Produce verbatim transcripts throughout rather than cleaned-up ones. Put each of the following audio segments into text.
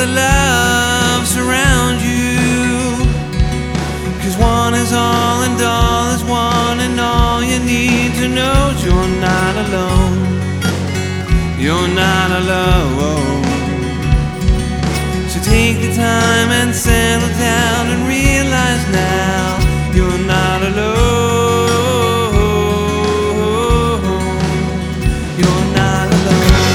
the love surround you. 'Cause one is all and all is one, and all you need to know is you're not alone. You're not alone. So take the time and settle down and realize now you're not alone. You're not alone.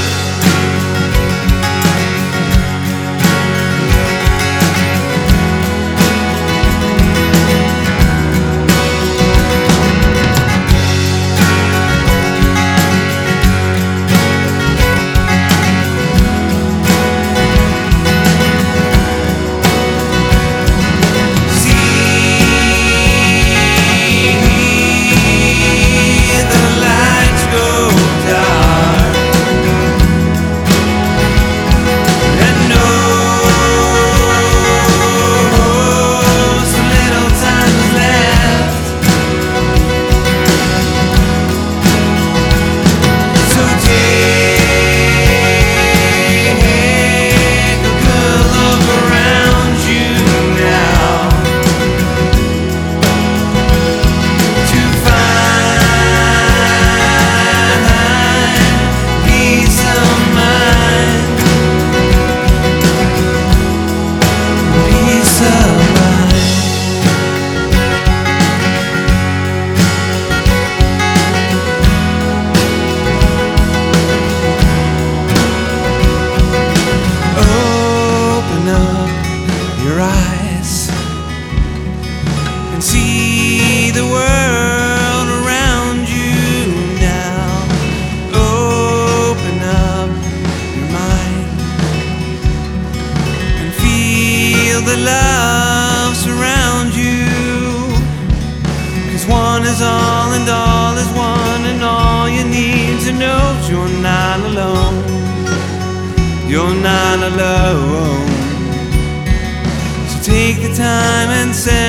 And see the world around you now. Open up your mind and feel the love surround you. 'Cause one is all and all is one, and all you need to know is you're not alone. You're not alone. So take the time and say